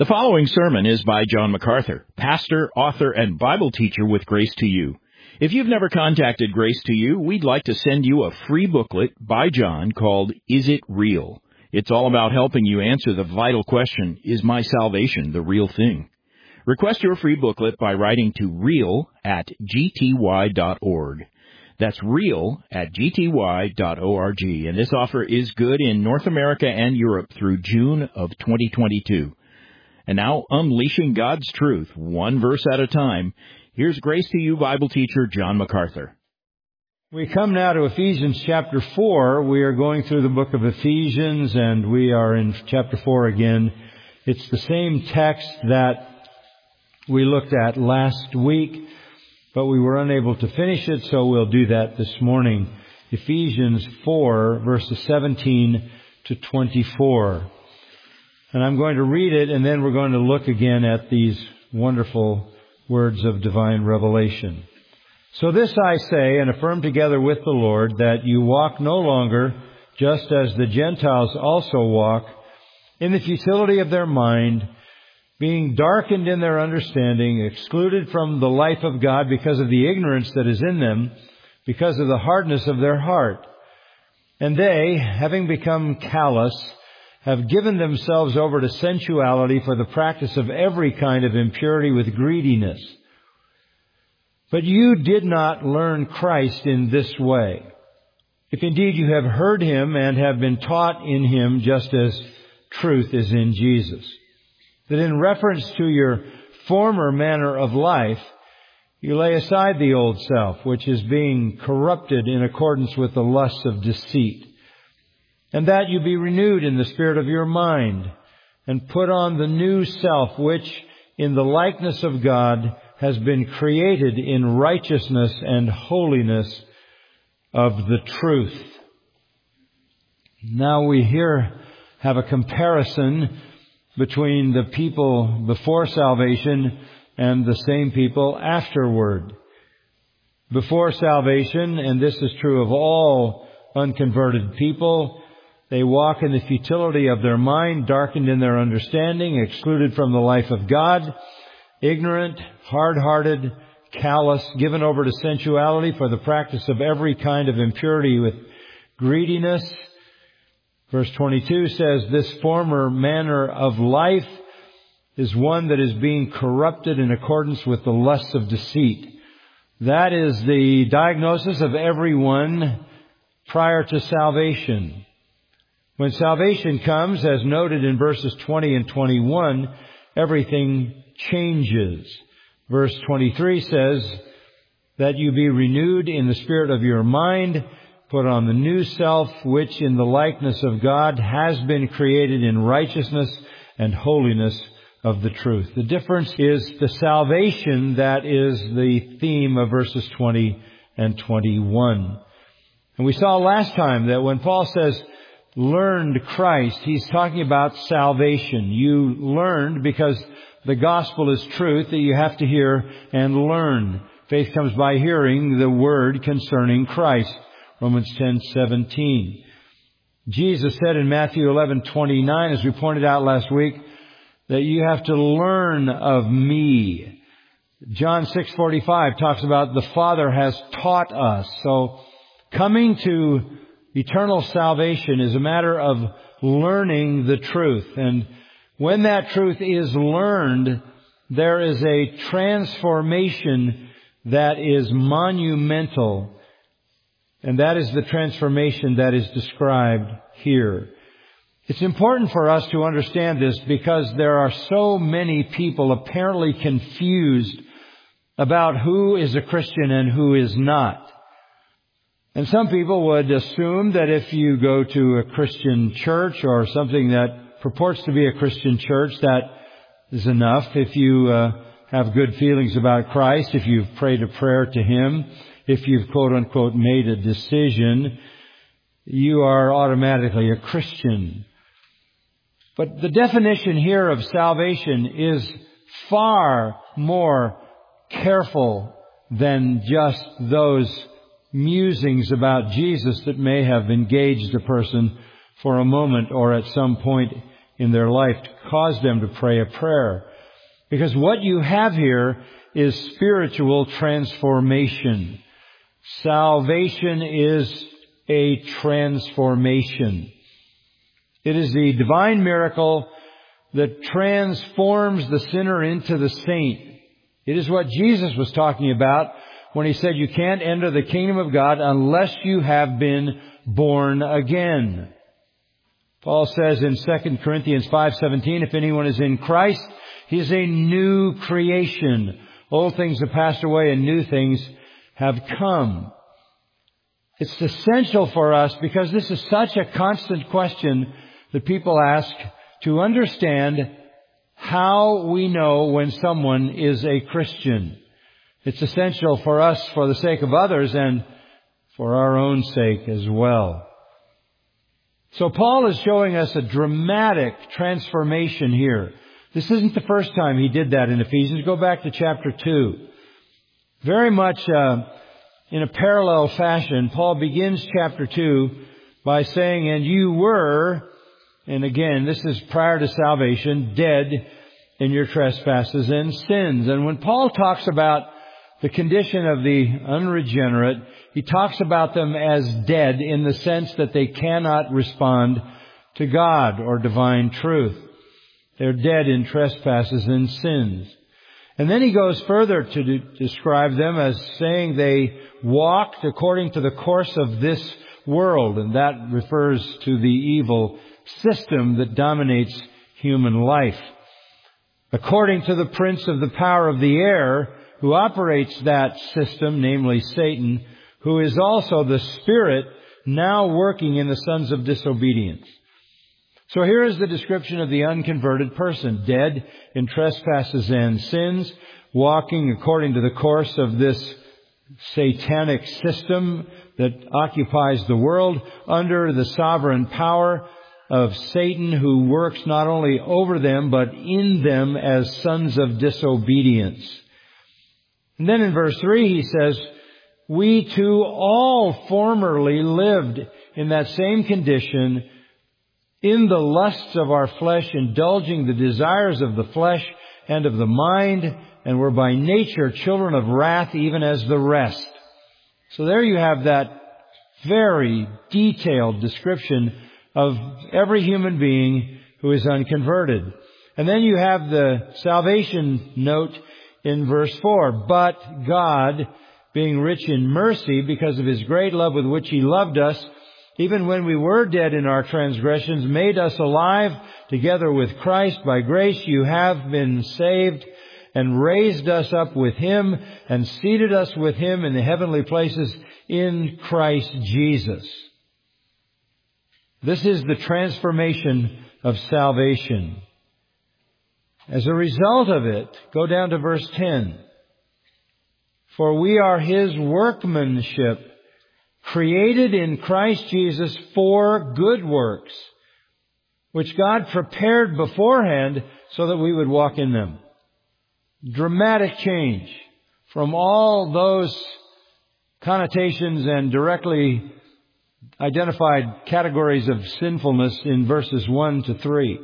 The following sermon is by John MacArthur, pastor, author, and Bible teacher with Grace to You. If you've never contacted Grace to You, we'd like to send you a free booklet by John called Is It Real? It's all about helping you answer the vital question, is my salvation the real thing? Request your free booklet by writing to real@gty.org. That's real@gty.org, and this offer is good in North America and Europe through June of 2022. And now, unleashing God's truth, one verse at a time, here's Grace to You Bible teacher John MacArthur. We come now to Ephesians chapter 4. We are going through the book of Ephesians, and we are in chapter 4 again. It's the same text that we looked at last week, but we were unable to finish it, so we'll do that this morning. Ephesians 4, verses 17 to 24. And I'm going to read it, and then we're going to look again at these wonderful words of divine revelation. So this I say, and affirm together with the Lord, that you walk no longer just as the Gentiles also walk, in the futility of their mind, being darkened in their understanding, excluded from the life of God because of the ignorance that is in them, because of the hardness of their heart. And they, having become callous, have given themselves over to sensuality for the practice of every kind of impurity with greediness. But you did not learn Christ in this way. If indeed you have heard Him and have been taught in Him, just as truth is in Jesus, that in reference to your former manner of life, you lay aside the old self, which is being corrupted in accordance with the lusts of deceit, and that you be renewed in the spirit of your mind, and put on the new self, which in the likeness of God has been created in righteousness and holiness of the truth. Now we here have a comparison between the people before salvation and the same people afterward. Before salvation, and this is true of all unconverted people, they walk in the futility of their mind, darkened in their understanding, excluded from the life of God, ignorant, hard-hearted, callous, given over to sensuality for the practice of every kind of impurity with greediness. Verse 22 says, this former manner of life is one that is being corrupted in accordance with the lusts of deceit. That is the diagnosis of everyone prior to salvation. When salvation comes, as noted in verses 20 and 21, everything changes. Verse 23 says that you be renewed in the spirit of your mind, put on the new self, which in the likeness of God has been created in righteousness and holiness of the truth. The difference is the salvation that is the theme of verses 20 and 21. And we saw last time that when Paul says, learned Christ, he's talking about salvation. You learned because the gospel is truth that you have to hear and learn. Faith comes by hearing the word concerning Christ. Romans 10:17. Jesus said in Matthew 11:29, as we pointed out last week, that you have to learn of me. John 6:45 talks about the Father has taught us. So coming to eternal salvation is a matter of learning the truth. And when that truth is learned, there is a transformation that is monumental. And that is the transformation that is described here. It's important for us to understand this because there are so many people apparently confused about who is a Christian and who is not. And some people would assume that if you go to a Christian church or something that purports to be a Christian church, that is enough. If you have good feelings about Christ, if you've prayed a prayer to Him, if you've quote-unquote made a decision, you are automatically a Christian. But the definition here of salvation is far more careful than just those musings about Jesus that may have engaged a person for a moment or at some point in their life to cause them to pray a prayer. Because what you have here is spiritual transformation. Salvation is a transformation. It is the divine miracle that transforms the sinner into the saint. It is what Jesus was talking about when He said you can't enter the kingdom of God unless you have been born again. Paul says in 2 Corinthians 5:17, if anyone is in Christ, he is a new creation. Old things have passed away and new things have come. It's essential for us, because this is such a constant question that people ask, to understand how we know when someone is a Christian. It's essential for us for the sake of others and for our own sake as well. So Paul is showing us a dramatic transformation here. This isn't the first time he did that in Ephesians. Go back to chapter 2. Very much in a parallel fashion, Paul begins chapter 2 by saying, and you were, and again, this is prior to salvation, dead in your trespasses and sins. And when Paul talks about the condition of the unregenerate, he talks about them as dead in the sense that they cannot respond to God or divine truth. They're dead in trespasses and sins. And then he goes further to describe them as saying they walked according to the course of this world, and that refers to the evil system that dominates human life. According to the prince of the power of the air, who operates that system, namely Satan, who is also the spirit now working in the sons of disobedience. So here is the description of the unconverted person, dead in trespasses and sins, walking according to the course of this satanic system that occupies the world, under the sovereign power of Satan, who works not only over them but in them as sons of disobedience. And then in verse 3 he says, we too all formerly lived in that same condition, in the lusts of our flesh, indulging the desires of the flesh and of the mind, and were by nature children of wrath, even as the rest. So there you have that very detailed description of every human being who is unconverted. And then you have the salvation note in verse 4. But God, being rich in mercy, because of His great love with which He loved us, even when we were dead in our transgressions, made us alive together with Christ. By grace you have been saved, and raised us up with Him, and seated us with Him in the heavenly places in Christ Jesus. This is the transformation of salvation. As a result of it, go down to verse 10. For we are His workmanship, created in Christ Jesus for good works, which God prepared beforehand so that we would walk in them. Dramatic change from all those connotations and directly identified categories of sinfulness in verses 1 to 3.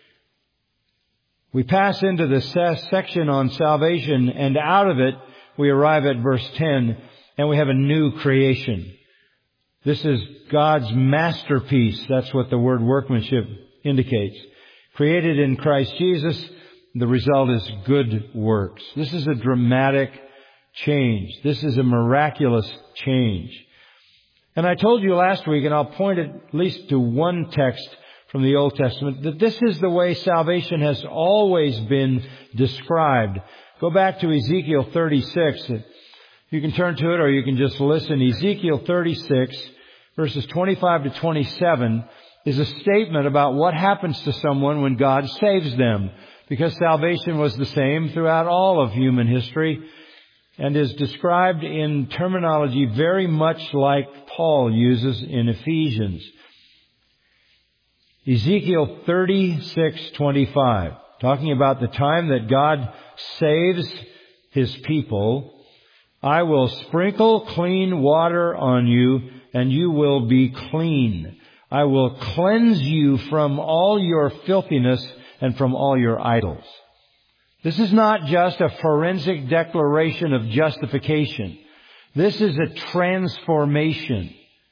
We pass into the section on salvation, and out of it we arrive at verse 10, and we have a new creation. This is God's masterpiece. That's what the word workmanship indicates. Created in Christ Jesus, the result is good works. This is a dramatic change. This is a miraculous change. And I told you last week, and I'll point at least to one text from the Old Testament, that this is the way salvation has always been described. Go back to Ezekiel 36. You can turn to it or you can just listen. Ezekiel 36, verses 25 to 27, is a statement about what happens to someone when God saves them. Because salvation was the same throughout all of human history, and is described in terminology very much like Paul uses in Ephesians. Ezekiel 36:25, talking about the time that God saves His people. I will sprinkle clean water on you, and you will be clean. I will cleanse you from all your filthiness and from all your idols. This is not just a forensic declaration of justification. This is a transformation.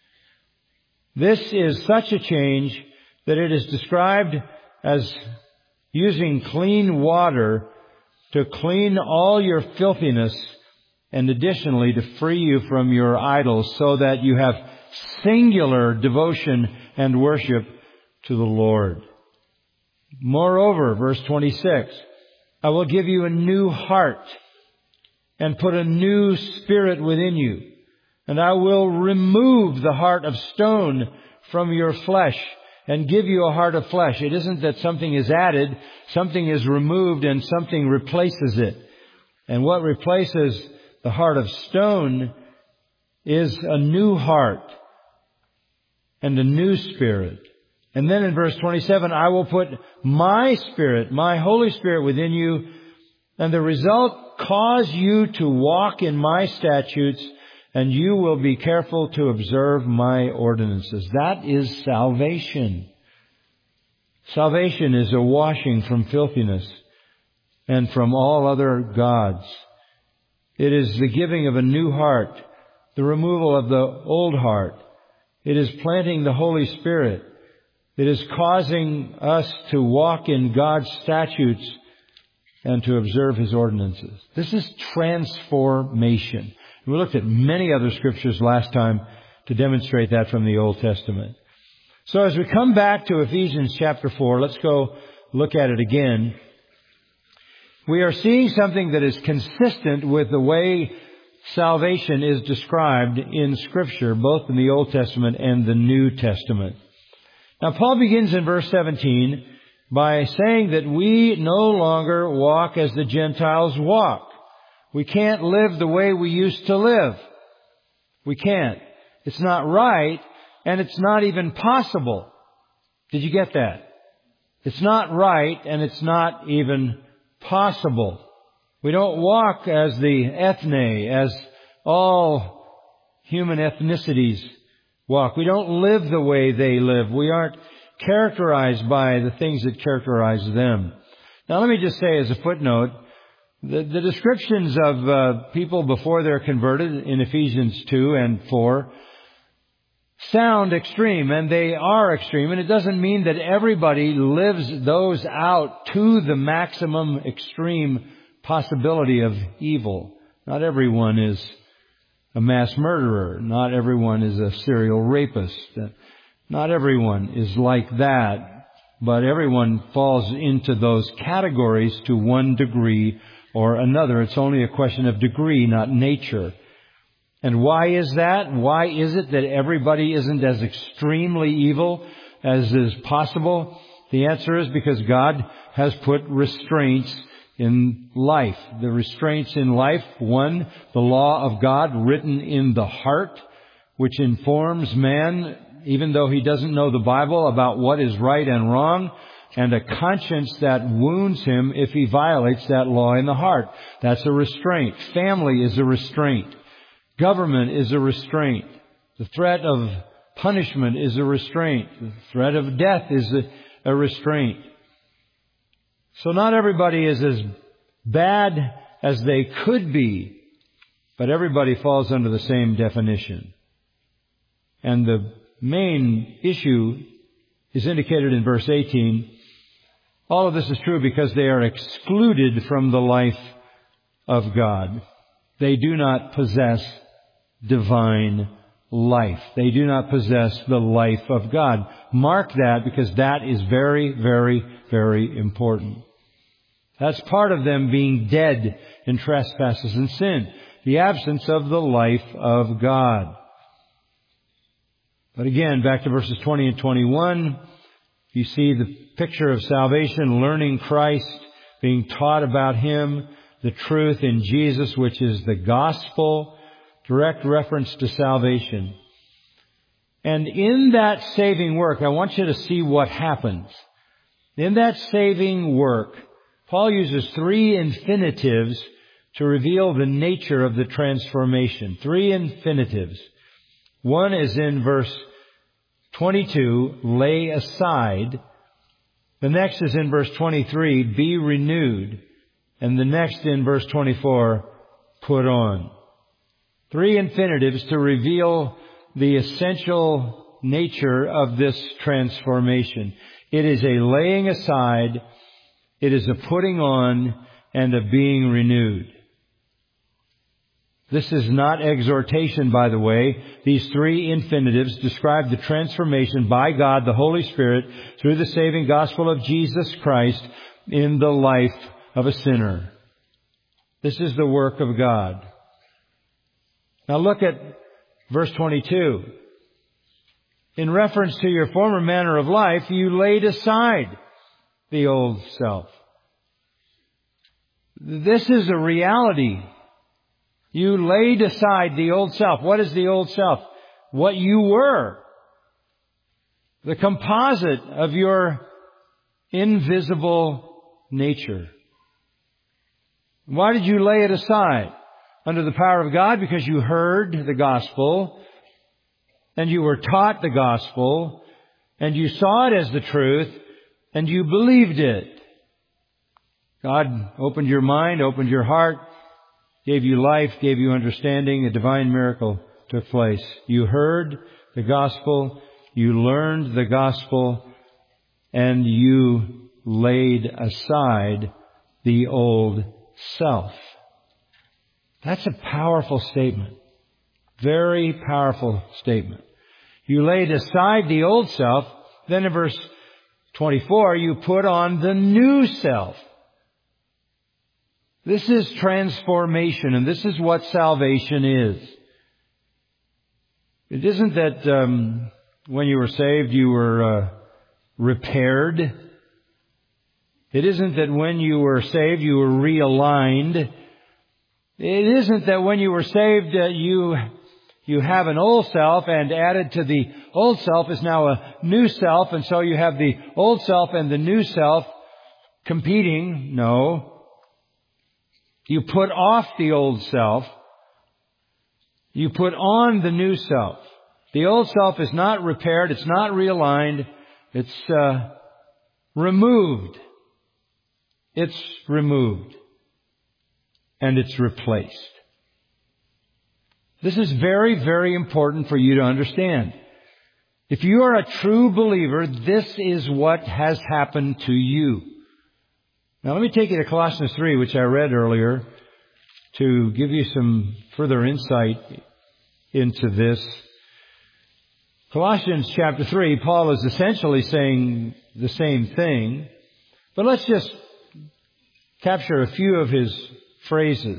This is such a change that it is described as using clean water to clean all your filthiness and additionally to free you from your idols so that you have singular devotion and worship to the Lord. Moreover, verse 26, I will give you a new heart and put a new spirit within you. And I will remove the heart of stone from your flesh and give you a heart of flesh. It isn't that something is added, something is removed and something replaces it. And what replaces the heart of stone is a new heart and a new spirit. And then in verse 27, I will put my Spirit, my Holy Spirit within you, and the result, cause you to walk in my statutes, and you will be careful to observe my ordinances. That is salvation. Salvation is a washing from filthiness and from all other gods. It is the giving of a new heart, the removal of the old heart. It is planting the Holy Spirit. It is causing us to walk in God's statutes and to observe His ordinances. This is transformation. We looked at many other scriptures last time to demonstrate that from the Old Testament. So as we come back to Ephesians chapter 4, let's go look at it again. We are seeing something that is consistent with the way salvation is described in Scripture, both in the Old Testament and the New Testament. Now, Paul begins in verse 17 by saying that we no longer walk as the Gentiles walk. We can't live the way we used to live. We can't. It's not right, and it's not even possible. Did you get that? It's not right, and it's not even possible. We don't walk as the ethne, as all human ethnicities walk. We don't live the way they live. We aren't characterized by the things that characterize them. Now let me just say as a footnote, the descriptions of people before they're converted in Ephesians 2 and 4 sound extreme, and they are extreme, and it doesn't mean that everybody lives those out to the maximum extreme possibility of evil. Not everyone is a mass murderer. Not everyone is a serial rapist. Not everyone is like that. But everyone falls into those categories to one degree or another. It's only a question of degree, not nature. And why is that? Why is it that everybody isn't as extremely evil as is possible? The answer is because God has put restraints in life. The restraints in life, one, the law of God written in the heart, which informs man, even though he doesn't know the Bible, about what is right and wrong, and a conscience that wounds him if he violates that law in the heart. That's a restraint. Family is a restraint. Government is a restraint. The threat of punishment is a restraint. The threat of death is a restraint. So not everybody is as bad as they could be, but everybody falls under the same definition. And the main issue is indicated in verse 18. All of this is true because they are excluded from the life of God. They do not possess divine life. They do not possess the life of God. Mark that, because that is very, very, very important. That's part of them being dead in trespasses and sin. The absence of the life of God. But again, back to verses 20 and 21, you see the picture of salvation, learning Christ, being taught about Him, the truth in Jesus, which is the gospel, direct reference to salvation. And in that saving work, I want you to see what happens. In that saving work, Paul uses three infinitives to reveal the nature of the transformation. Three infinitives. One is in verse 22, lay aside. The next is in verse 23, be renewed. And the next in verse 24, put on. 3 infinitives to reveal the essential nature of this transformation. It is a laying aside, it is a putting on, and a being renewed. This is not exhortation, by the way. These 3 infinitives describe the transformation by God, the Holy Spirit, through the saving gospel of Jesus Christ in the life of a sinner. This is the work of God. Now look at verse 22. In reference to your former manner of life, you laid aside the old self. This is a reality. You laid aside the old self. What is the old self? What you were. The composite of your invisible nature. Why did you lay it aside? Under the power of God, because you heard the gospel, and you were taught the gospel, and you saw it as the truth, and you believed it. God opened your mind, opened your heart, gave you life, gave you understanding. A divine miracle took place. You heard the gospel, you learned the gospel, and you laid aside the old self. That's a powerful statement. Very powerful statement. You laid aside the old self. Then in verse 24, you put on the new self. This is transformation, and this is what salvation is. It isn't that when you were saved you were repaired. It isn't that when you were saved you were realigned. It isn't that when you were saved you have an old self, and added to the old self is now a new self, and so you have the old self and the new self competing. No. You put off the old self. You put on the new self. The old self is not repaired. It's not realigned. It's removed. It's removed. And it's replaced. This is very, very important for you to understand. If you are a true believer, this is what has happened to you. Now let me take you to Colossians 3, which I read earlier, to give you some further insight into this. Colossians chapter 3, Paul is essentially saying the same thing, but let's just capture a few of his phrases.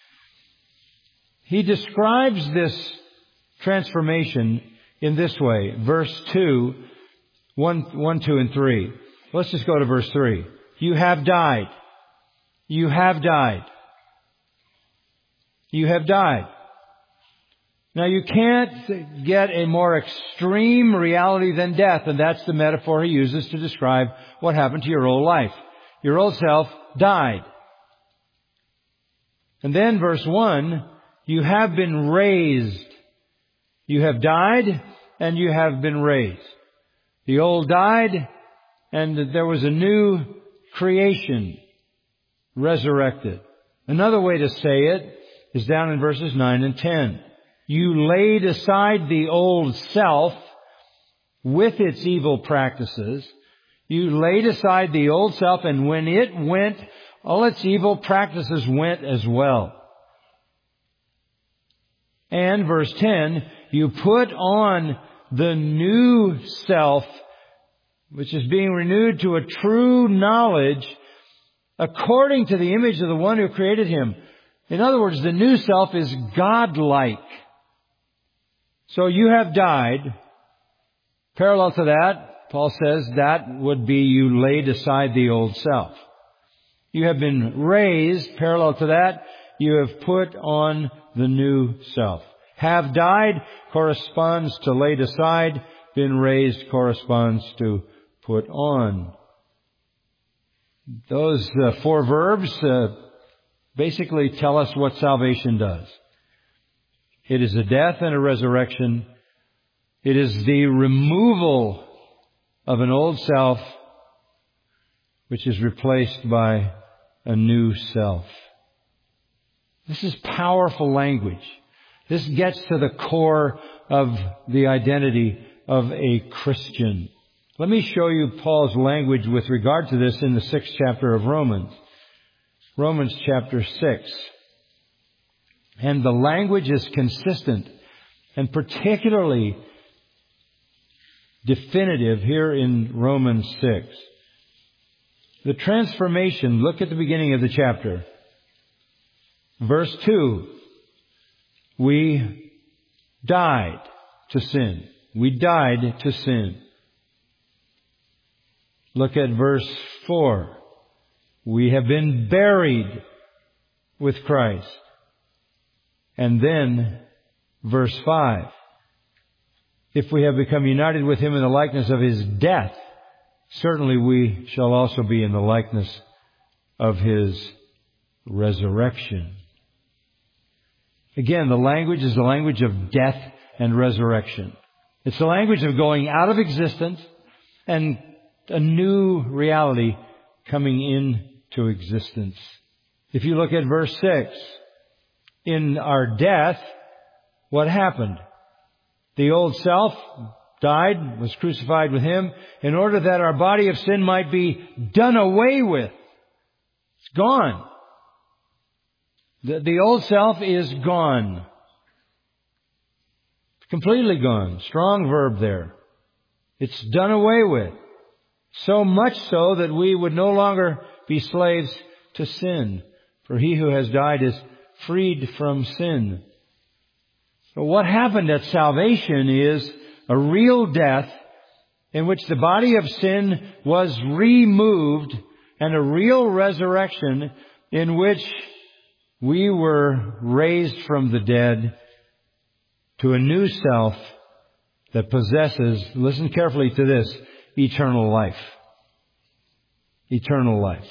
He describes this transformation in this way. Verse 2, 1, 2, and 3. Let's just go to verse 3. You have died. You have died. You have died. Now you can't get a more extreme reality than death, and that's the metaphor he uses to describe what happened to your old life. Your old self died. And then verse 1, you have been raised. You have died and you have been raised. The old died and there was a new creation, resurrected. Another way to say it is down in verses 9 and 10. You laid aside the old self with its evil practices. You laid aside the old self, and when it went, all its evil practices went as well. And verse 10, you put on the new self, which is being renewed to a true knowledge according to the image of the one who created him. In other words, the new self is godlike. So you have died. Parallel to that, Paul says that would be you laid aside the old self. You have been raised. Parallel to that, you have put on the new self. Have died corresponds to laid aside. Been raised corresponds to put on. Those 4 verbs basically tell us what salvation does. It is a death and a resurrection It is the removal of an old self which is replaced by a new self. This is powerful language. This gets to the core of the identity of a Christian. Let me show you Paul's language with regard to this in the 6th chapter of Romans. Romans chapter 6. And the language is consistent and particularly definitive here in Romans 6. The transformation, look at the beginning of the chapter. Verse 2. We died to sin. We died to sin. Look at verse 4. We have been buried with Christ. And then verse 5. If we have become united with Him in the likeness of His death, certainly we shall also be in the likeness of His resurrection. Again, the language is the language of death and resurrection. It's the language of going out of existence and a new reality coming into existence. If you look at verse 6, in our death, what happened? The old self died, was crucified with Him, in order that our body of sin might be done away with. It's gone. The old self is gone. Completely gone. Strong verb there. It's done away with. So much so that we would no longer be slaves to sin. For he who has died is freed from sin. So what happened at salvation is a real death in which the body of sin was removed, and a real resurrection in which we were raised from the dead to a new self that possesses, listen carefully to this, eternal life. Eternal life.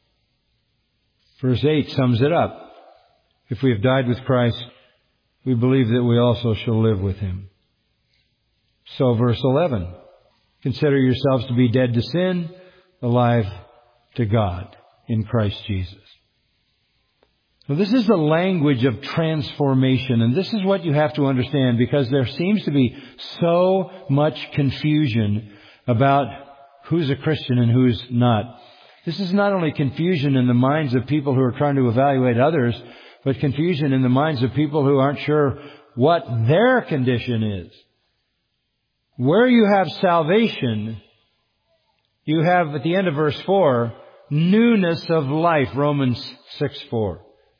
Verse 8 sums it up. If we have died with Christ, we believe that we also shall live with Him. So verse 11, consider yourselves to be dead to sin, alive to God in Christ Jesus. So this is the language of transformation, and this is what you have to understand, because there seems to be so much confusion about who's a Christian and who's not. This is not only confusion in the minds of people who are trying to evaluate others, but confusion in the minds of people who aren't sure what their condition is. Where you have salvation, you have, at the end of verse 4, newness of life, Romans 6:4.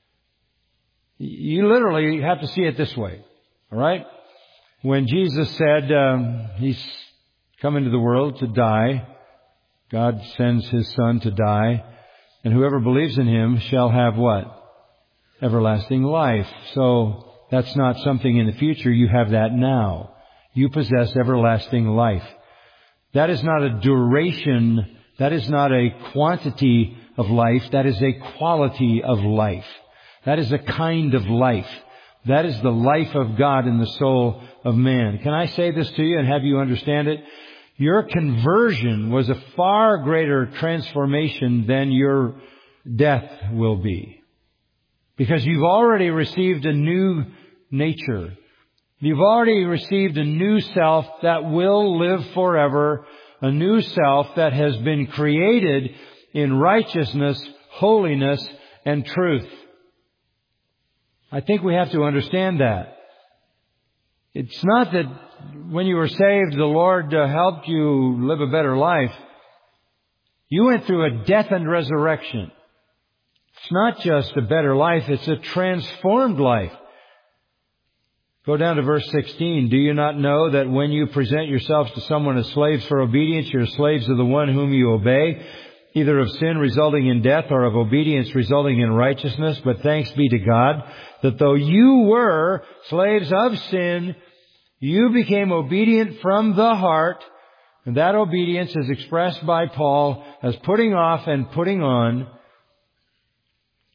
You literally have to see it this way. All right? When Jesus said He's come into the world to die, God sends His Son to die, and whoever believes in Him shall have what? Everlasting life. So that's not something in the future. You have that now. You possess everlasting life. That is not a duration. That is not a quantity of life. That is a quality of life. That is a kind of life. That is the life of God in the soul of man. Can I say this to you and have you understand it? Your conversion was a far greater transformation than your death will be. Because you've already received a new nature. You've already received a new self that will live forever. A new self that has been created in righteousness, holiness, and truth. I think we have to understand that. It's not that when you were saved, the Lord helped you live a better life. You went through a death and resurrection. It's not just a better life, it's a transformed life. Go down to verse 16. Do you not know that when you present yourselves to someone as slaves for obedience, you're slaves of the one whom you obey, either of sin resulting in death or of obedience resulting in righteousness? But thanks be to God that though you were slaves of sin, you became obedient from the heart. And that obedience is expressed by Paul as putting off and putting on.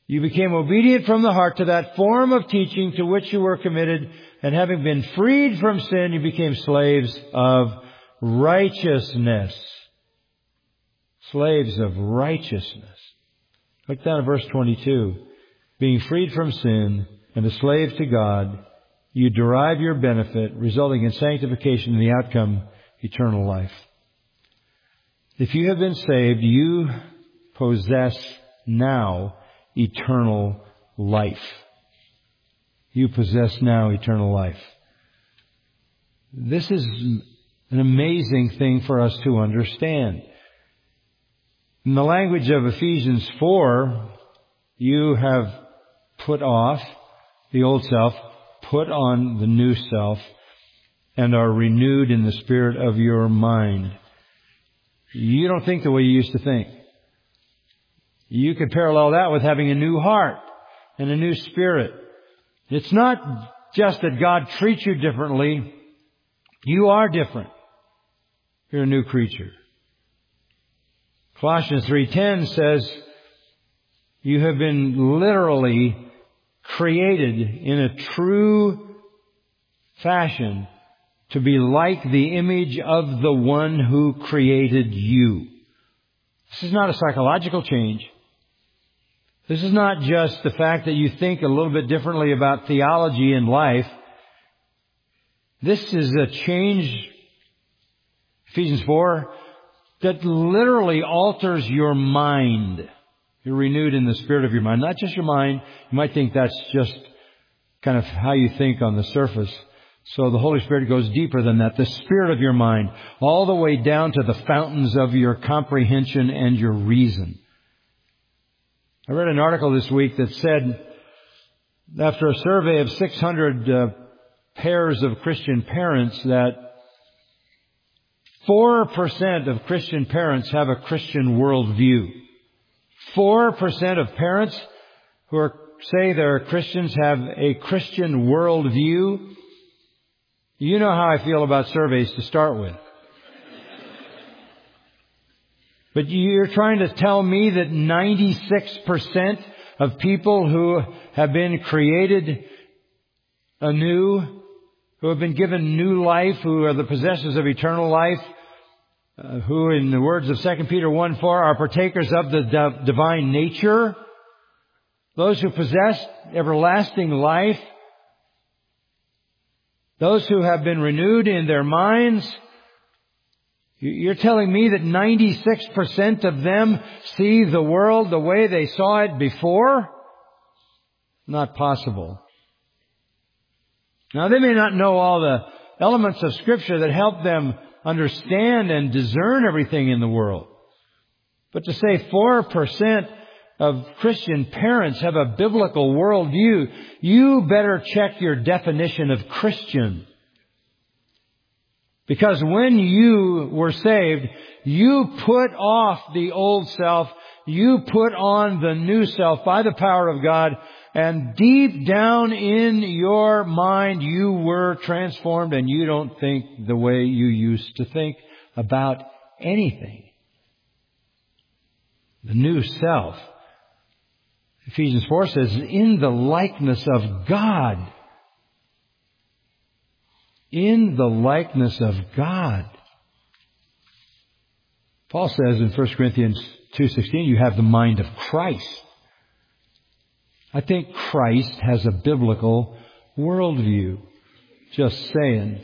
You became obedient from the heart to that form of teaching to which you were committed, and having been freed from sin, you became slaves of righteousness. Slaves of righteousness. Look down at verse 22. Being freed from sin and a slave to God, you derive your benefit, resulting in sanctification and the outcome, eternal life. If you have been saved, you possess now eternal life. You possess now eternal life. This is an amazing thing for us to understand. In the language of Ephesians 4, you have put off the old self, put on the new self, and are renewed in the spirit of your mind. You don't think the way you used to think. You could parallel that with having a new heart and a new spirit. It's not just that God treats you differently. You are different. You're a new creature. Colossians 3:10 says, you have been literally created in a true fashion to be like the image of the one who created you. This is not a psychological change. This is not just the fact that you think a little bit differently about theology and life. This is a change, Ephesians 4, that literally alters your mind. You're renewed in the spirit of your mind. Not just your mind. You might think that's just kind of how you think on the surface. So the Holy Spirit goes deeper than that. The spirit of your mind, all the way down to the fountains of your comprehension and your reason. I read an article this week that said, after a survey of 600 pairs of Christian parents, that 4% of Christian parents have a Christian worldview. 4% of parents who say they're Christians have a Christian worldview. You know how I feel about surveys to start with. But you're trying to tell me that 96% of people who have been created anew, who have been given new life, who are the possessors of eternal life, who, in the words of 2 Peter 1:4, are partakers of the divine nature, those who possess everlasting life, those who have been renewed in their minds. You're telling me that 96% of them see the world the way they saw it before? Not possible. Now, they may not know all the elements of Scripture that help them understand and discern everything in the world. But to say 4% of Christian parents have a biblical worldview, you better check your definition of Christian. Because when you were saved, you put off the old self, you put on the new self by the power of God, and deep down in your mind you were transformed, and you don't think the way you used to think about anything. The new self, Ephesians 4 says, in the likeness of God. In the likeness of God. Paul says in 1 Corinthians 2:16, you have the mind of Christ. I think Christ has a biblical worldview. Just saying.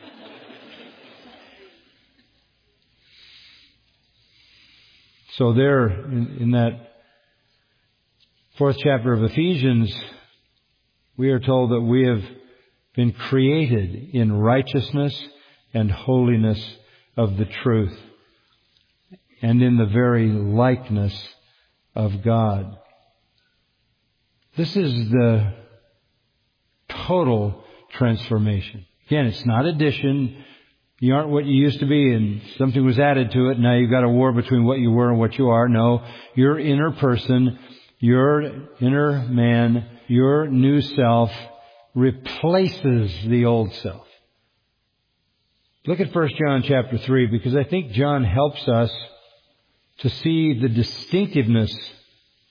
So there, in that 4th chapter of Ephesians, we are told that we have been created in righteousness and holiness of the truth, and in the very likeness of God. This is the total transformation. Again, it's not addition. You aren't what you used to be and something was added to it. Now you've got a war between what you were and what you are. No, your inner person, your inner man, your new self replaces the old self. Look at 1 John chapter 3, because I think John helps us to see the distinctiveness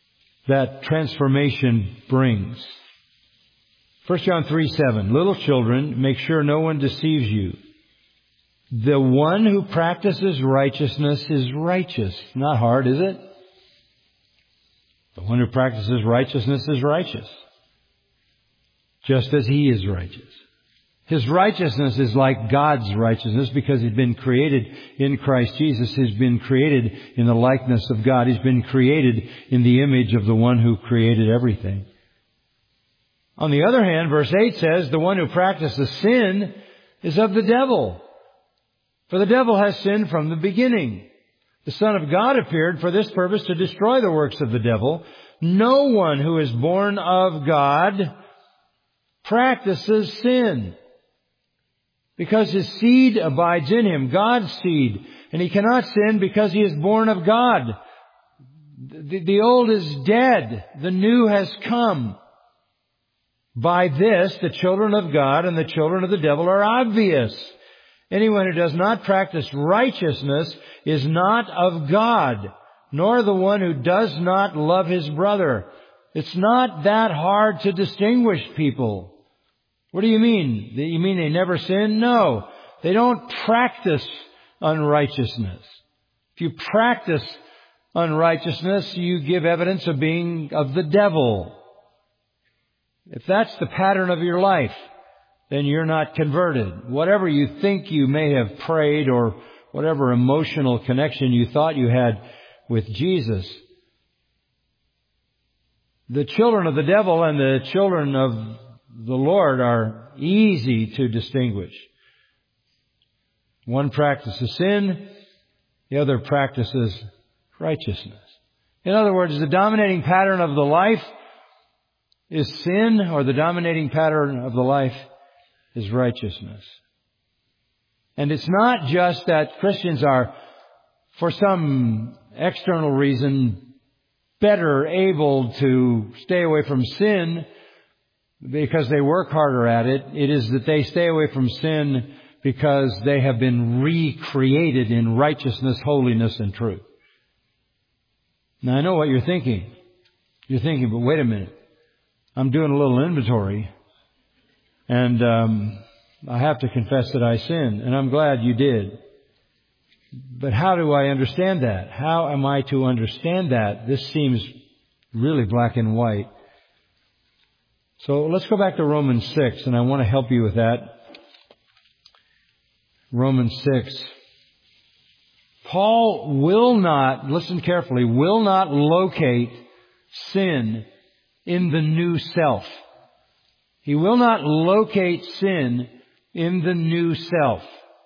that transformation brings. 1 John 3:7, little children, make sure no one deceives you. The one who practices righteousness is righteous. Not hard, is it? The one who practices righteousness is righteous, just as He is righteous. His righteousness is like God's righteousness because He's been created in Christ Jesus. He's been created in the likeness of God. He's been created in the image of the one who created everything. On the other hand, verse 8 says, the one who practices sin is of the devil. For the devil has sinned from the beginning. The Son of God appeared for this purpose, to destroy the works of the devil. No one who is born of God practices sin, because his seed abides in him, God's seed. And he cannot sin because he is born of God. The old is dead. The new has come. By this, the children of God and the children of the devil are obvious. Anyone who does not practice righteousness is not of God, nor the one who does not love his brother. It's not that hard to distinguish people. What do you mean? You mean they never sin? No. They don't practice unrighteousness. If you practice unrighteousness, you give evidence of being of the devil. If that's the pattern of your life, then you're not converted. Whatever you think you may have prayed, or whatever emotional connection you thought you had with Jesus, the children of the devil and the children of the Lord are easy to distinguish. One practices sin, the other practices righteousness. In other words, the dominating pattern of the life is sin, or the dominating pattern of the life is righteousness. And it's not just that Christians are, for some external reason, better able to stay away from sin because they work harder at it. It is that they stay away from sin because they have been recreated in righteousness, holiness, and truth. Now, I know what you're thinking. You're thinking, but wait a minute. I'm doing a little inventory, and I have to confess that I sinned, and I'm glad you did. But how do I understand that? How am I to understand that? This seems really black and white. So let's go back to Romans 6, and I want to help you with that. Romans 6. Paul will not, listen carefully, will not locate sin in the new self. He will not locate sin in the new self.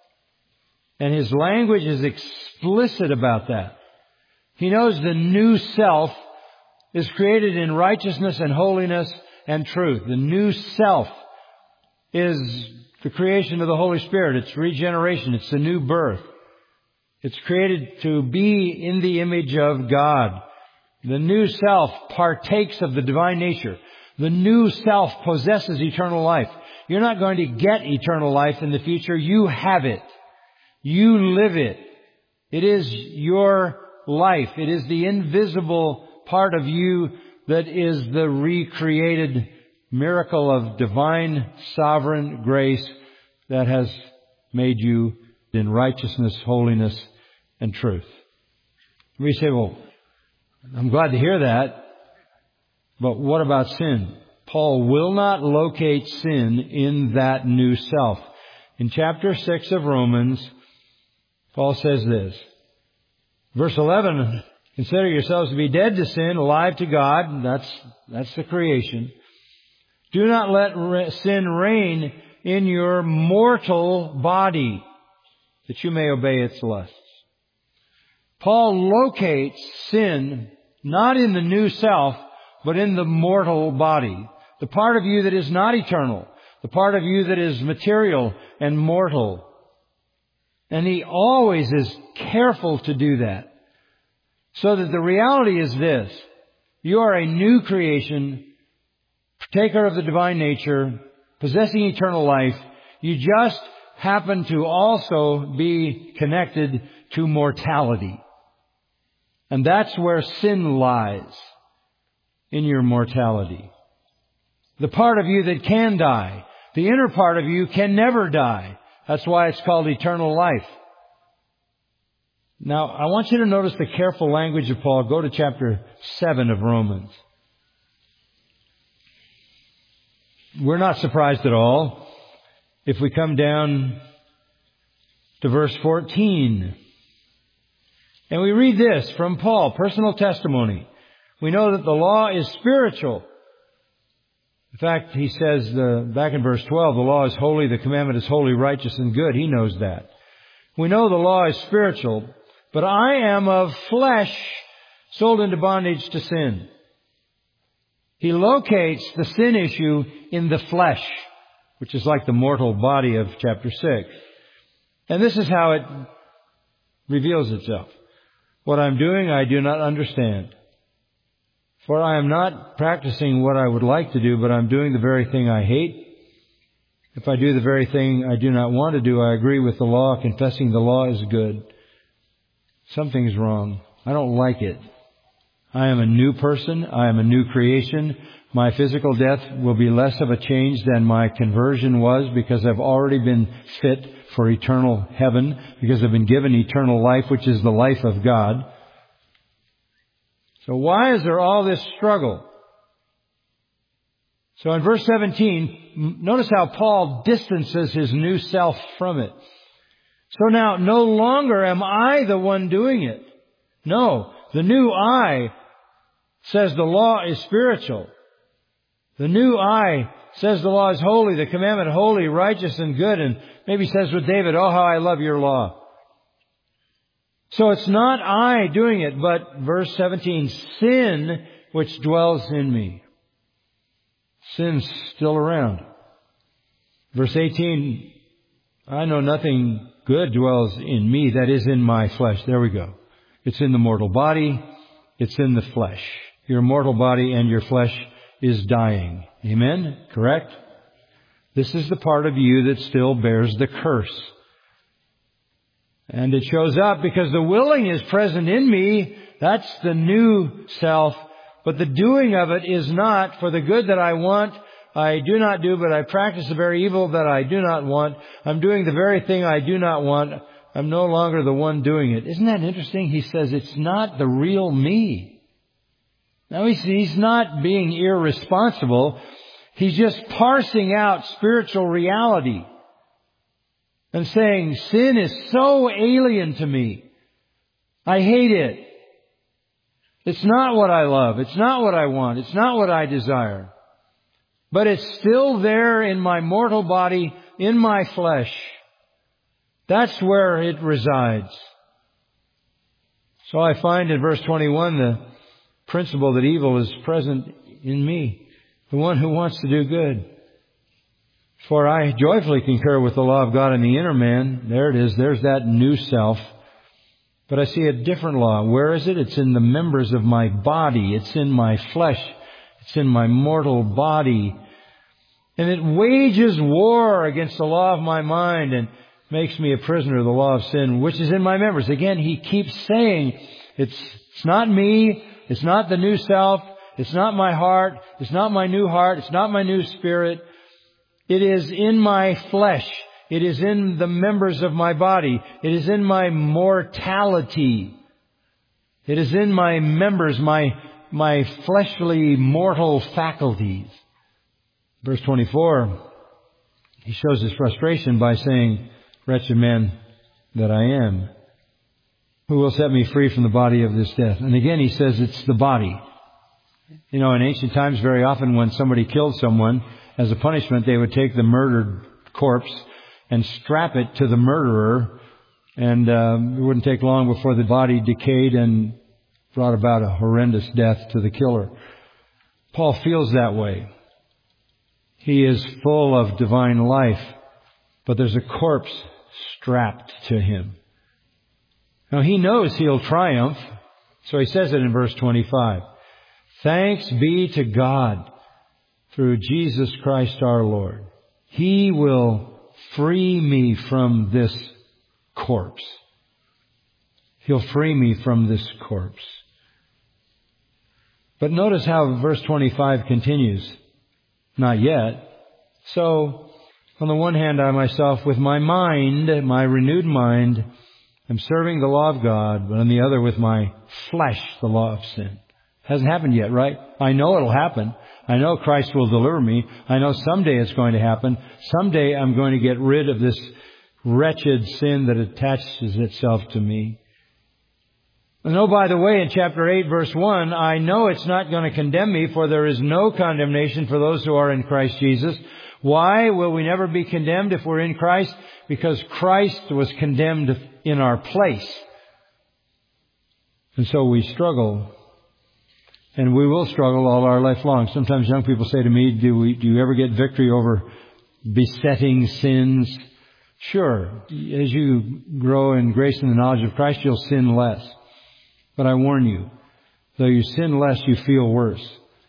And his language is explicit about that. He knows the new self is created in righteousness and holiness and truth. The new self is the creation of the Holy Spirit. It's regeneration. It's the new birth. It's created to be in the image of God. The new self partakes of the divine nature. The new self possesses eternal life. You're not going to get eternal life in the future. You have it. You live it. It is your life. It is the invisible part of you that is the recreated miracle of divine sovereign grace that has made you in righteousness, holiness, and truth. We say, well, I'm glad to hear that, but what about sin? Paul will not locate sin in that new self. In chapter 6 of Romans, Paul says this, verse 11, consider yourselves to be dead to sin, alive to God. That's the creation. Do not let sin reign in your mortal body, that you may obey its lusts. Paul locates sin not in the new self, but in the mortal body. The part of you that is not eternal. The part of you that is material and mortal. And he always is careful to do that. So that the reality is this. You are a new creation, partaker of the divine nature, possessing eternal life. You just happen to also be connected to mortality. And that's where sin lies. in your mortality. The part of you that can die, the inner part of you can never die. That's why it's called eternal life. Now, I want you to notice the careful language of Paul. Go to chapter 7 of Romans. We're not surprised at all if we come down to verse 14. And we read this from Paul, personal testimony. We know that the law is spiritual. In fact, he says back in verse 12, the law is holy, the commandment is holy, righteous, and good. He knows that. We know the law is spiritual, but I am of flesh, sold into bondage to sin. He locates the sin issue in the flesh, which is like the mortal body of chapter 6. And this is how it reveals itself. What I'm doing, I do not understand. For I am not practicing what I would like to do, but I'm doing the very thing I hate. If I do the very thing I do not want to do, I agree with the law, confessing the law is good. Something's wrong. I don't like it. I am a new person. I am a new creation. My physical death will be less of a change than my conversion was, because I've already been fit for eternal heaven, because I've been given eternal life, which is the life of God. So why is there all this struggle? So in verse 17, notice how Paul distances his new self from it. So now, no longer am I the one doing it. No, the new I says the law is spiritual. The new I says the law is holy, the commandment holy, righteous, and good. And maybe says with David, oh, how I love your law. So it's not I doing it, but verse 17, sin which dwells in me. Sin's still around. Verse 18, I know nothing good dwells in me, that is in my flesh. There we go. It's in the mortal body. It's in the flesh. Your mortal body and your flesh is dying. Amen? Correct? This is the part of you that still bears the curse. And it shows up because the willing is present in me. That's the new self. But the doing of it is not for the good that I want. I do not do, but I practice the very evil that I do not want. I'm doing the very thing I do not want. I'm no longer the one doing it. Isn't that interesting? He says it's not the real me. Now he's not being irresponsible. He's just parsing out spiritual reality and saying, sin is so alien to me. I hate it. It's not what I love. It's not what I want. It's not what I desire. But it's still there in my mortal body, in my flesh. That's where it resides. So I find in verse 21 the principle that evil is present in me, the one who wants to do good. For I joyfully concur with the law of God in the inner man. There it is. There's that new self. But I see a different law. Where is it? It's in the members of my body. It's in my flesh. It's in my mortal body. And it wages war against the law of my mind and makes me a prisoner of the law of sin, which is in my members. Again, he keeps saying, it's not me. It's not the new self. It's not my heart. It's not my new heart. It's not my new spirit. It is in my flesh. It is in the members of my body. It is in my mortality. It is in my members, my fleshly mortal faculties. Verse 24, he shows his frustration by saying, wretched man that I am, who will set me free from the body of this death? And again, he says it's the body. You know, in ancient times, very often when somebody killed someone, as a punishment, they would take the murdered corpse and strap it to the murderer. And it wouldn't take long before the body decayed and brought about a horrendous death to the killer. Paul feels that way. He is full of divine life, but there's a corpse strapped to him. Now he knows he'll triumph, so he says it in verse 25. Thanks be to God through Jesus Christ our Lord. He will free me from this corpse. He'll free me from this corpse. But notice how verse 25 continues. Not yet. So, on the one hand, I myself, with my mind, my renewed mind, am serving the law of God, but on the other, with my flesh, the law of sin. Hasn't happened yet, right? I know it'll happen. I know Christ will deliver me. I know someday it's going to happen. Someday I'm going to get rid of this wretched sin that attaches itself to me. And oh, by the way, in chapter 8, verse 1, I know it's not going to condemn me, for there is no condemnation for those who are in Christ Jesus. Why will we never be condemned if we're in Christ? Because Christ was condemned in our place. And so we struggle. And we will struggle all our life long. Sometimes young people say to me, do you ever get victory over besetting sins? Sure. As you grow in grace and the knowledge of Christ, you'll sin less. But I warn you, though you sin less, you feel worse.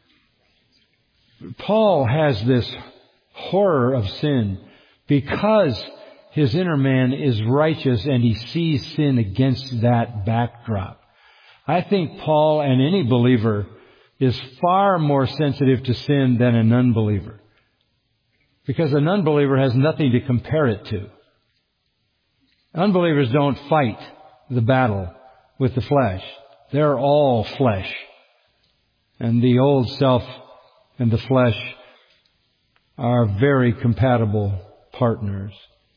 Paul has this horror of sin because his inner man is righteous and he sees sin against that backdrop. I think Paul and any believer is far more sensitive to sin than an unbeliever. Because an unbeliever has nothing to compare it to. Unbelievers don't fight the battle with the flesh. They're all flesh. And the old self and the flesh are very compatible partners.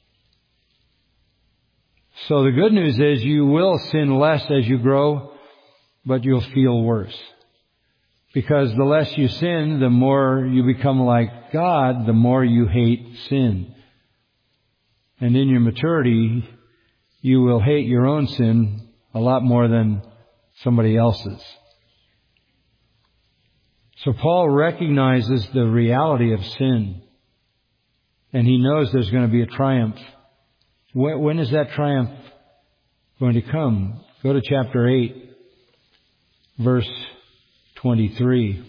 So the good news is you will sin less as you grow, but you'll feel worse. Because the less you sin, the more you become like God, the more you hate sin. And in your maturity, you will hate your own sin a lot more than somebody else's. So Paul recognizes the reality of sin. And he knows there's going to be a triumph. When is that triumph going to come? Go to chapter 8, verse 23.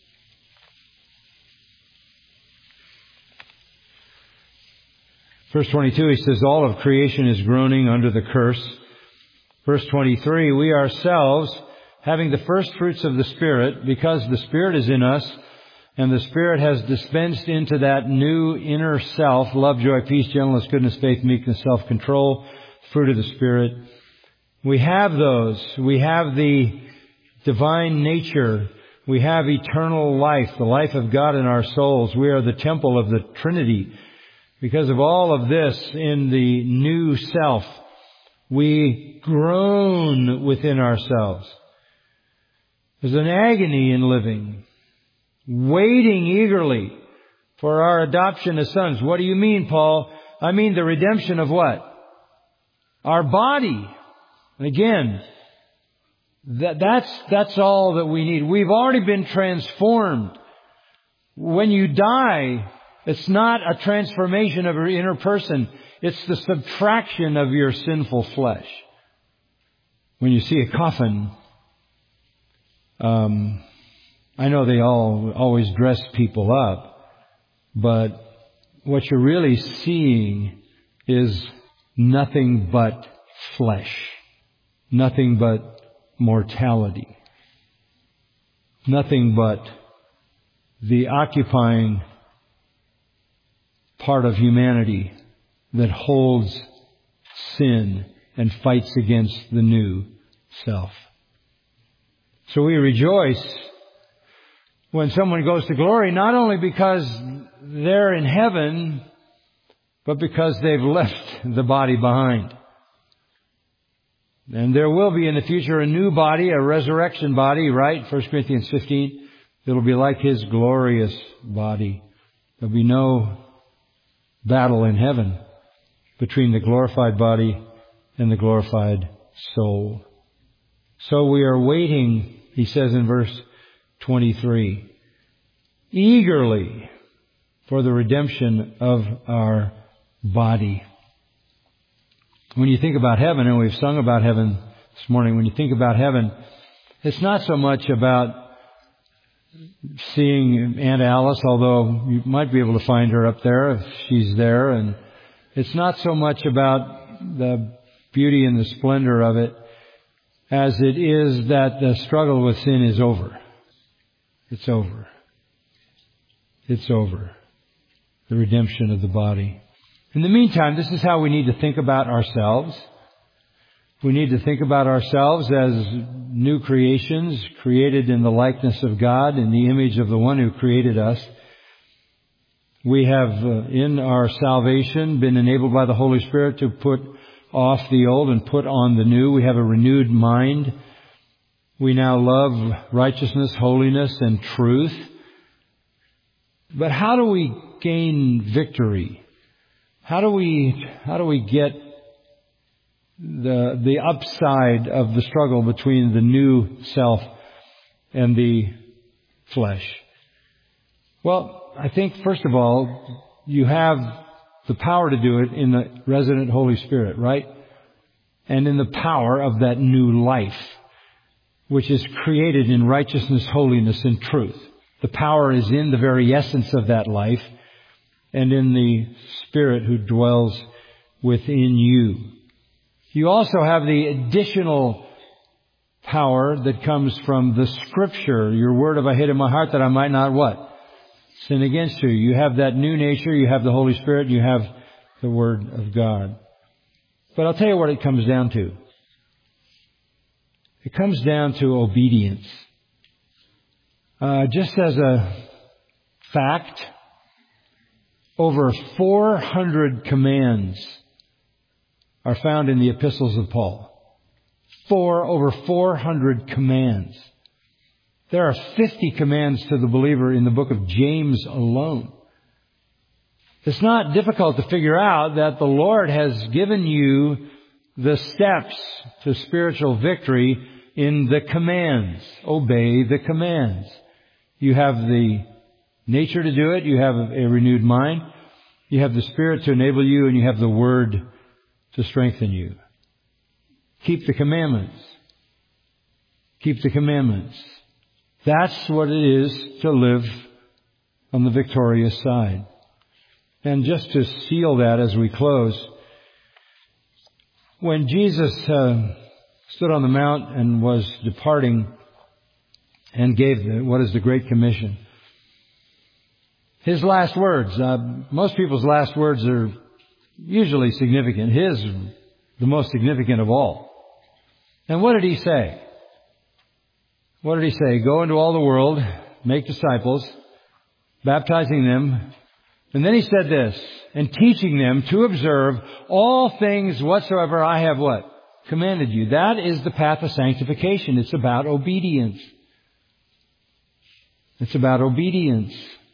Verse 22, he says, all of creation is groaning under the curse. Verse 23, we ourselves, having the first fruits of the Spirit, because the Spirit is in us, and the Spirit has dispensed into that new inner self, love, joy, peace, gentleness, goodness, faith, meekness, self-control, fruit of the Spirit. We have those. We have the divine nature. We have eternal life, the life of God in our souls. We are the temple of the Trinity. Because of all of this in the new self, we groan within ourselves. There's an agony in living, waiting eagerly for our adoption as sons. What do you mean, Paul? I mean the redemption of what? Our body. And again, that's all that we need. We've already been transformed. When you die, it's not a transformation of your inner person. It's the subtraction of your sinful flesh. When you see a coffin, I know they always dress people up, but what you're really seeing is nothing but flesh. Nothing but mortality. Nothing but the occupying part of humanity that holds sin and fights against the new self. So we rejoice when someone goes to glory, not only because they're in heaven, but because they've left the body behind. And there will be in the future a new body, a resurrection body, right? 1 Corinthians 15. It'll be like His glorious body. There'll be no battle in heaven between the glorified body and the glorified soul. So we are waiting, he says in verse 23, eagerly for the redemption of our body. When you think about heaven, and we've sung about heaven this morning, when you think about heaven, it's not so much about seeing Aunt Alice, although you might be able to find her up there if she's there. And it's not so much about the beauty and the splendor of it as it is that the struggle with sin is over. It's over. It's over. The redemption of the body. In the meantime, this is how we need to think about ourselves. We need to think about ourselves as new creations, created in the likeness of God, in the image of the one who created us. We have, in our salvation, been enabled by the Holy Spirit to put off the old and put on the new. We have a renewed mind. We now love righteousness, holiness, and truth. But how do we gain victory? How do we get the upside of the struggle between the new self and the flesh? Well, I think, first of all, you have the power to do it in the resident Holy Spirit, right? And in the power of that new life, which is created in righteousness, holiness, and truth. The power is in the very essence of that life and in the Spirit who dwells within you. You also have the additional power that comes from the Scripture. Your word have I hid in my heart that I might not what? Sin against you. You have that new nature. You have the Holy Spirit. You have the Word of God. But I'll tell you what it comes down to. It comes down to obedience. Just as a fact, over 400 commands are found in the epistles of Paul. Over 400 commands. There are 50 commands to the believer in the book of James alone. It's not difficult to figure out that the Lord has given you the steps to spiritual victory in the commands. Obey the commands. You have the nature to do it. You have a renewed mind. You have the Spirit to enable you, and you have the Word to strengthen you. Keep the commandments. Keep the commandments. That's what it is to live on the victorious side. And just to seal that as we close, when Jesus stood on the mount and was departing and gave what is the Great Commission, His last words, most people's last words are usually significant. His, the most significant of all. And what did He say? What did He say? Go into all the world, make disciples, baptizing them. And then He said this, and teaching them to observe all things whatsoever I have what? Commanded you. That is the path of sanctification. It's about obedience. It's about obedience.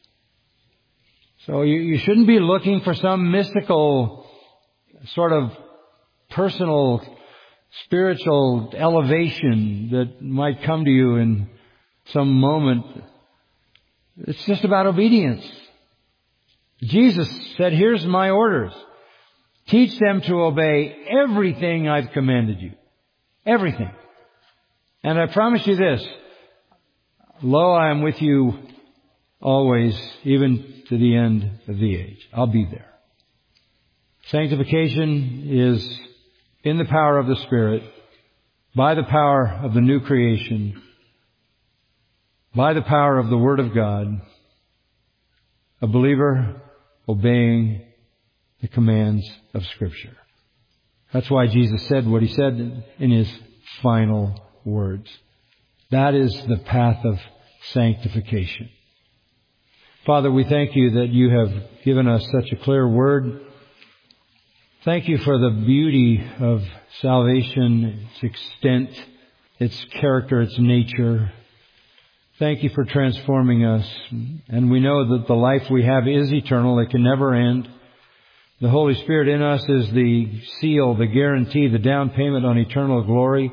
So you shouldn't be looking for some mystical sort of personal spiritual elevation that might come to you in some moment. It's just about obedience. Jesus said, here's my orders. Teach them to obey everything I've commanded you. Everything. And I promise you this. Lo, I am with you always, even to the end of the age. I'll be there. Sanctification is in the power of the Spirit, by the power of the new creation, by the power of the Word of God, a believer obeying the commands of Scripture. That's why Jesus said what He said in His final words. That is the path of sanctification. Father, we thank You that You have given us such a clear word. Thank You for the beauty of salvation, its extent, its character, its nature. Thank You for transforming us. And we know that the life we have is eternal. It can never end. The Holy Spirit in us is the seal, the guarantee, the down payment on eternal glory.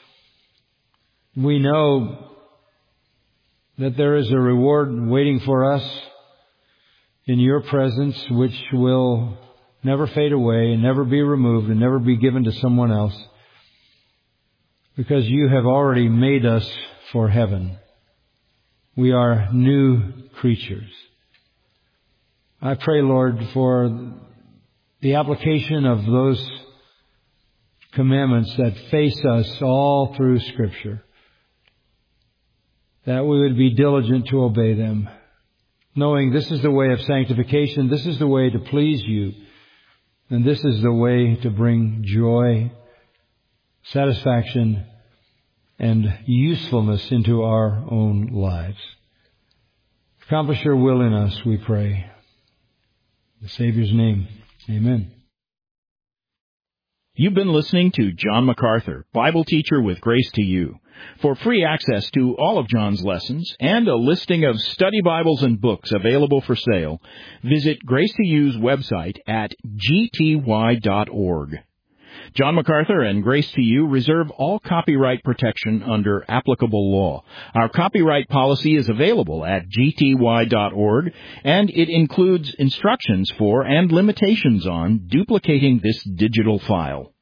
We know that there is a reward waiting for us in Your presence, which will never fade away and never be removed and never be given to someone else, because You have already made us for heaven. We are new creatures. I pray, Lord, for the application of those commandments that face us all through Scripture. that we would be diligent to obey them, knowing this is the way of sanctification, this is the way to please you, and this is the way to bring joy, satisfaction, and usefulness into our own lives. Accomplish your will in us, we pray. In the Savior's name, amen. You've been listening to John MacArthur, Bible teacher with Grace to You. For free access to all of John's lessons and a listing of study Bibles and books available for sale, visit Grace to You's website at gty.org. John MacArthur and Grace to You reserve all copyright protection under applicable law. Our copyright policy is available at gty.org, and it includes instructions for and limitations on duplicating this digital file.